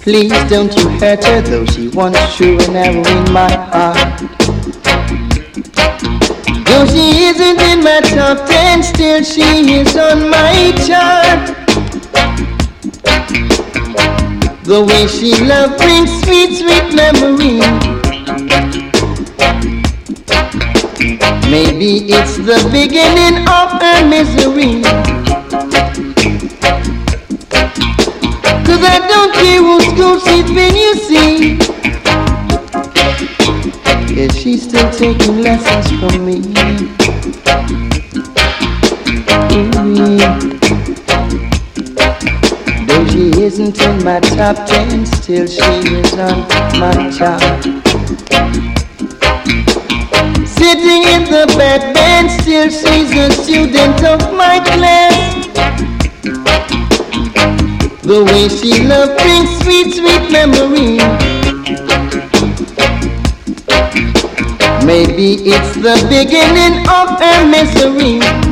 Please don't you hurt her, though she once threw an arrow in my heart. Though she isn't in my top 10, still she is on my chart. The way she loved brings sweet, sweet memories. Maybe it's the beginning of her misery. 'Cause I don't care whose school she's been, you see. Yeah, she's still taking lessons from me. Though she isn't in my top 10, still she is on my chart. Sitting in the back bench, still she's a student of my class. The way she loved brings sweet, sweet memories. Maybe it's the beginning of her misery.